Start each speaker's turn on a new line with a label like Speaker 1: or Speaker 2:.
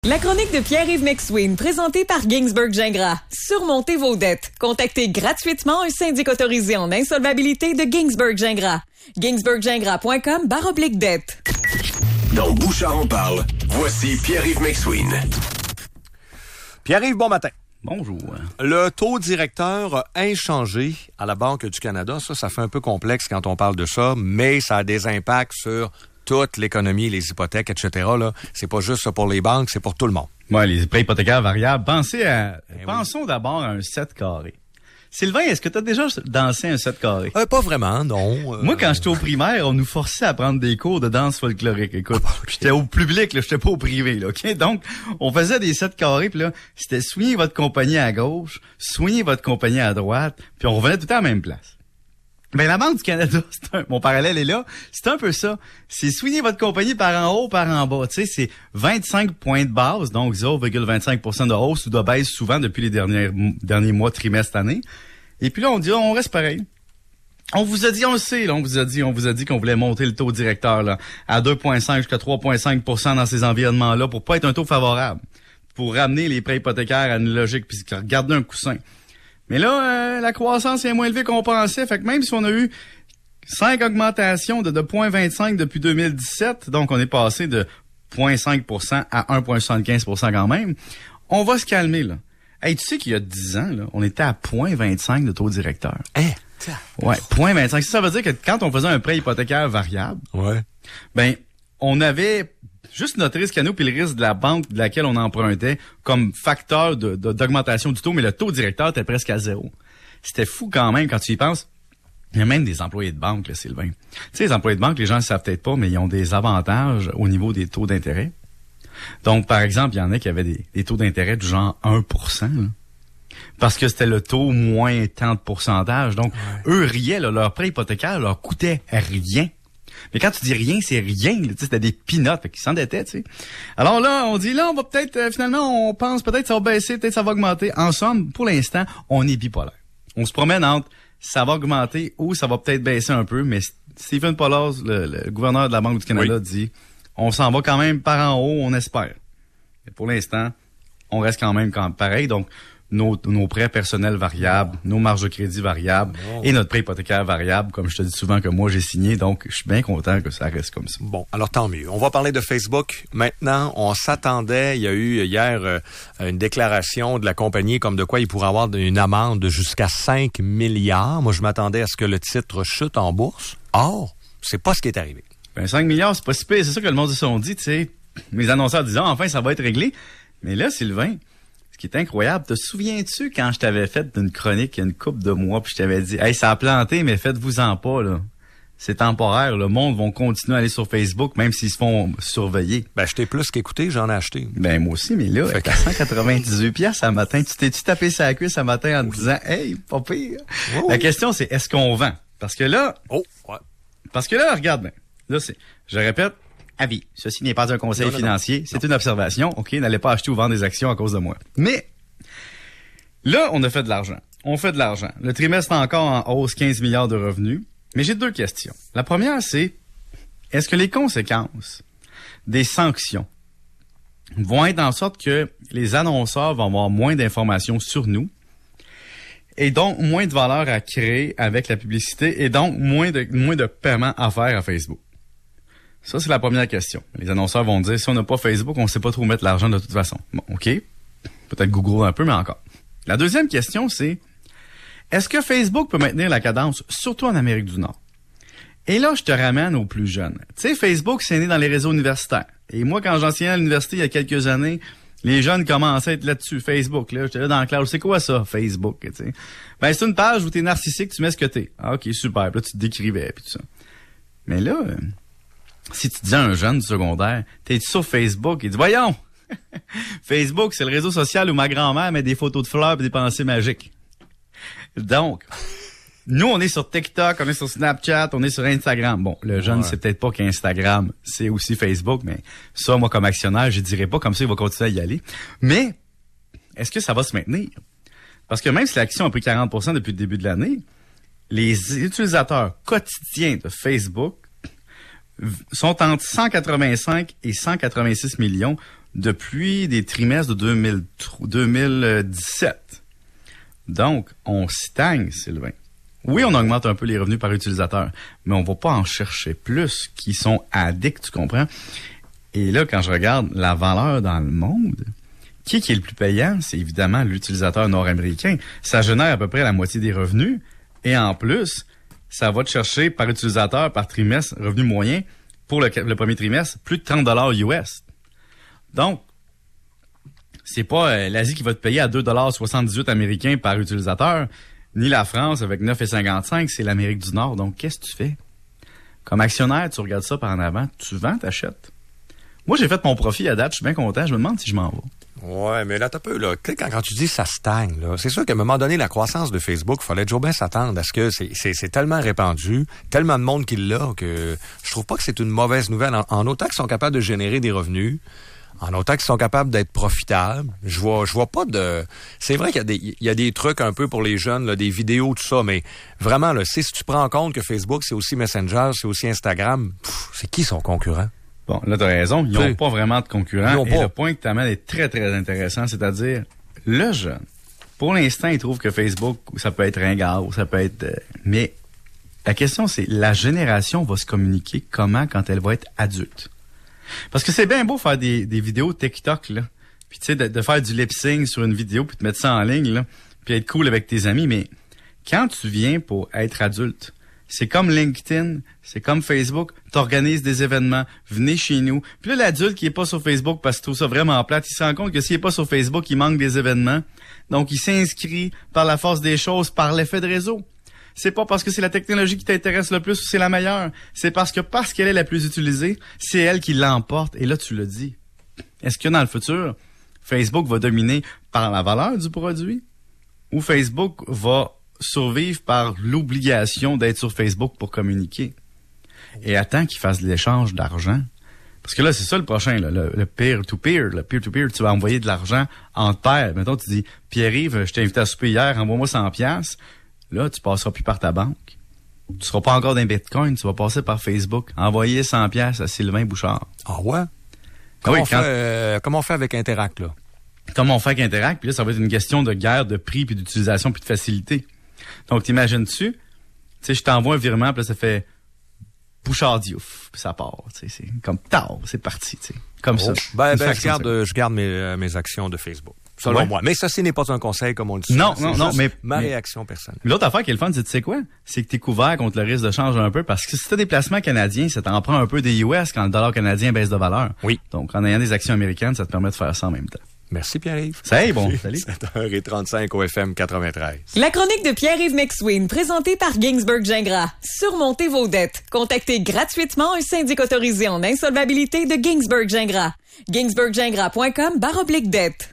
Speaker 1: La chronique de Pierre-Yves McSween, présentée par Ginsberg Gingras. Surmontez vos dettes. Contactez gratuitement un syndic autorisé en insolvabilité de Ginsberg Gingras. ginsberggingras.com/dette.
Speaker 2: Dans Bouchard en parle, voici Pierre-Yves McSween.
Speaker 3: Pierre-Yves, bon matin.
Speaker 4: Bonjour.
Speaker 3: Le taux directeur inchangé à la Banque du Canada, ça fait un peu complexe quand on parle de ça, mais ça a des impacts sur toute l'économie, les hypothèques, etc. Là. C'est pas juste ça pour les banques, c'est pour tout le monde.
Speaker 4: Ouais, les prêts hypothécaires variables. Pensons d'abord à un 7 carré. Sylvain, est-ce que tu as déjà dansé un 7 carré?
Speaker 3: Pas vraiment, non.
Speaker 4: Moi, quand j'étais au primaire, on nous forçait à prendre des cours de danse folklorique. Écoute, j'étais au public, là, j'étais pas au privé, là, OK? Donc, on faisait des 7 carrés, puis là, c'était soigner votre compagnie à gauche, soigner votre compagnie à droite, puis on revenait tout le temps à la même place. Ben, la Banque du Canada, mon parallèle est là, c'est un peu ça. C'est soigner votre compagnie par en haut, par en bas. Tu sais, c'est 25 points de base, donc 0,25% de hausse ou de baisse souvent depuis les derniers mois, trimestres, années. Et puis là, on dit, on reste pareil. On vous a dit, on le sait, là, on vous a dit qu'on voulait monter le taux directeur, là, à 2,5 jusqu'à 3,5% dans ces environnements-là pour pas être un taux favorable. Pour ramener les prêts hypothécaires à une logique puis garder un coussin. Mais là, la croissance est moins élevée qu'on pensait. Fait que même si on a eu 5 augmentations de 0,25 depuis 2017, donc on est passé de 0,5% à 1,75% quand même, on va se calmer, là. Hey, tu sais qu'il y a 10 ans, là, on était à 0,25 de taux directeur. Ouais, 0,25. Ça veut dire que quand on faisait un prêt hypothécaire variable, ben, on avait juste notre risque à nous puis le risque de la banque de laquelle on empruntait comme facteur d'augmentation du taux, mais le taux directeur était presque à zéro. C'était fou quand même quand tu y penses. Il y a même des employés de banque, là, Sylvain. Tu sais, les employés de banque, les gens ne savent peut-être pas, mais ils ont des avantages au niveau des taux d'intérêt. Donc, par exemple, il y en a qui avaient des taux d'intérêt du genre 1%, là, parce que c'était le taux moins tant de pourcentage. Donc, eux riaient, là, leur prêt hypothécaire leur coûtait rien. Mais quand tu dis rien, c'est rien. Tu sais, c'était des peanuts, qui s'endettaient, tu sais. Alors là, on dit, là, on va peut-être, finalement, on pense peut-être ça va baisser, peut-être ça va augmenter. En somme, pour l'instant, on est bipolaire. On se promène entre ça va augmenter ou ça va peut-être baisser un peu, mais Stephen Poloz, le gouverneur de la Banque du Canada, dit, on s'en va quand même par en haut, on espère. Mais pour l'instant, on reste quand même pareil. Donc, nos prêts personnels variables, nos marges de crédit variables et notre prêt hypothécaire variable, comme je te dis souvent que moi j'ai signé, donc je suis bien content que ça reste comme ça.
Speaker 3: Bon, alors tant mieux. On va parler de Facebook. Maintenant, on s'attendait, il y a eu hier une déclaration de la compagnie comme de quoi il pourrait avoir une amende de jusqu'à 5 milliards. Moi, je m'attendais à ce que le titre chute en bourse. Or, c'est pas ce qui est arrivé.
Speaker 4: Ben 5 milliards, c'est pas si pire. C'est ça que le monde se sont dit, tu sais. Les annonceurs disaient, enfin, ça va être réglé. Mais là, Sylvain, ce qui est incroyable, te souviens-tu quand je t'avais fait une chronique il y a une couple de mois, puis je t'avais dit, hey, ça a planté, mais faites-vous-en pas, là. C'est temporaire. Le monde va continuer à aller sur Facebook, même s'ils se font surveiller.
Speaker 3: Ben, je t'ai plus qu'écouté, j'en ai acheté.
Speaker 4: Ben, moi aussi, mais là, avec 198 piastres à matin, tu t'es-tu tapé sur la cuisse à matin en te disant, hey, pas pire. Oh. La question, c'est, est-ce qu'on vend? Parce que là, regarde bien. Là, je répète, avis. Ceci n'est pas un conseil financier. C'est une observation. OK, n'allez pas acheter ou vendre des actions à cause de moi. Mais, là, on a fait de l'argent. On fait de l'argent. Le trimestre est encore en hausse, 15 milliards de revenus. Mais j'ai 2 questions. La première, c'est, est-ce que les conséquences des sanctions vont être en sorte que les annonceurs vont avoir moins d'informations sur nous et donc moins de valeur à créer avec la publicité et donc moins de paiements à faire à Facebook? Ça, c'est la première question. Les annonceurs vont dire, si on n'a pas Facebook, on ne sait pas trop mettre l'argent de toute façon. Bon, OK. Peut-être Google un peu, mais encore. La deuxième question, c'est, est-ce que Facebook peut maintenir la cadence, surtout en Amérique du Nord? Et là, je te ramène aux plus jeunes. Tu sais, Facebook, c'est né dans les réseaux universitaires. Et moi, quand j'enseignais à l'université il y a quelques années, les jeunes commençaient à être là-dessus. Facebook, là, j'étais là dans la classe. C'est quoi ça, Facebook, tu sais? Ben, c'est une page où t'es narcissique, tu mets ce que t'es. Ah, OK, super. Puis là, tu te décrivais, puis tout ça. Mais là, si tu dis à un jeune du secondaire, t'es sur Facebook, il dit, voyons! Facebook, c'est le réseau social où ma grand-mère met des photos de fleurs et des pensées magiques. Donc, nous, on est sur TikTok, on est sur Snapchat, on est sur Instagram. Bon, le jeune, c'est peut-être pas qu'Instagram, c'est aussi Facebook, mais ça, moi, comme actionnaire, je dirais pas comme ça, il va continuer à y aller. Mais, est-ce que ça va se maintenir? Parce que même si l'action a pris 40% depuis le début de l'année, les utilisateurs quotidiens de Facebook sont entre 185 et 186 millions, depuis des trimestres de 2017. Donc, on stagne, Sylvain. Oui, on augmente un peu les revenus par utilisateur, mais on va pas en chercher plus qui sont addicts, tu comprends? Et là, quand je regarde la valeur dans le monde, qui est le plus payant? C'est évidemment l'utilisateur nord-américain. Ça génère à peu près la moitié des revenus. Et en plus, ça va te chercher par utilisateur, par trimestre, revenu moyen, pour le premier trimestre, plus de $30 US. Donc, c'est pas l'Asie qui va te payer à 2,78 $ américains par utilisateur, ni la France avec 9,55, c'est l'Amérique du Nord. Donc, qu'est-ce que tu fais? Comme actionnaire, tu regardes ça par en avant, tu vends, t'achètes. Moi, j'ai fait mon profit à date, je suis bien content, je me demande si je m'en vais.
Speaker 3: Ouais, mais là, t'as peu, là. Quand tu dis ça stagne, là, c'est sûr qu'à un moment donné, la croissance de Facebook, il fallait toujours bien s'attendre à ce que c'est tellement répandu, tellement de monde qui l'a, que je trouve pas que c'est une mauvaise nouvelle. En autant qu'ils sont capables de générer des revenus, en autant qu'ils sont capables d'être profitables, je vois pas de... C'est vrai qu'il y a des trucs un peu pour les jeunes, là, des vidéos, tout ça, mais vraiment, là, si tu prends en compte que Facebook, c'est aussi Messenger, c'est aussi Instagram, c'est qui son concurrent?
Speaker 4: Bon, là, t'as raison, ils n'ont pas vraiment de concurrents. Et le point que tu amènes est très, très intéressant, c'est-à-dire, le jeune, pour l'instant, il trouve que Facebook, ça peut être ringard, ou ça peut être... mais la question, c'est, la génération va se communiquer comment quand elle va être adulte? Parce que c'est bien beau faire des vidéos TikTok, là. Puis tu sais, de faire du lip-sync sur une vidéo, puis de mettre ça en ligne, là, puis être cool avec tes amis. Mais quand tu viens pour être adulte, c'est comme LinkedIn, c'est comme Facebook, t'organises des événements, venez chez nous. Puis là, l'adulte qui est pas sur Facebook parce qu'il trouve ça vraiment plate, il se rend compte que s'il est pas sur Facebook, il manque des événements. Donc, il s'inscrit par la force des choses, par l'effet de réseau. C'est pas parce que c'est la technologie qui t'intéresse le plus ou c'est la meilleure. C'est parce qu'elle est la plus utilisée, c'est elle qui l'emporte. Et là, tu le dis. Est-ce que dans le futur, Facebook va dominer par la valeur du produit? Ou Facebook va survivre par l'obligation d'être sur Facebook pour communiquer? Et attends qu'il fasse l'échange d'argent. Parce que là, c'est ça le prochain, là, le peer-to-peer. Le peer-to-peer, tu vas envoyer de l'argent entre pairs. Mettons, tu dis, Pierre-Yves, je t'ai invité à souper hier, envoie-moi 100$. Là, tu passeras plus par ta banque. Tu seras pas encore dans Bitcoin, tu vas passer par Facebook. Envoyer 100$ à Sylvain Bouchard.
Speaker 3: Ah ouais? Comment on fait avec Interact, là?
Speaker 4: Comment on fait avec Interact? Puis là, ça va être une question de guerre, de prix, puis d'utilisation, puis de facilité. Donc, t'imagines-tu? Tu sais, je t'envoie un virement, puis là, ça fait Bouchard Diouf, puis ça part. Tu sais, c'est comme tard, c'est parti, tu sais. Comme ça.
Speaker 3: Je garde mes actions de Facebook. Selon moi. Mais ceci n'est pas un conseil, comme on le dit.
Speaker 4: Non, mais
Speaker 3: ma réaction personnelle.
Speaker 4: L'autre affaire qui est le fun, c'est, tu sais quoi? C'est que t'es couvert contre le risque de change un peu, parce que si t'as des placements canadiens, ça t'en prend un peu des US quand le dollar canadien baisse de valeur.
Speaker 3: Oui.
Speaker 4: Donc, en ayant des actions américaines, ça te permet de faire ça en même temps.
Speaker 3: Merci, Pierre-Yves.
Speaker 4: C'est bon. Salut.
Speaker 3: 7h35 au FM 93.
Speaker 1: La chronique de Pierre-Yves McSween, présentée par Ginsberg Gingras. Surmontez vos dettes. Contactez gratuitement un syndic autorisé en insolvabilité de Ginsberg Gingras. ginsberggingras.com/dette.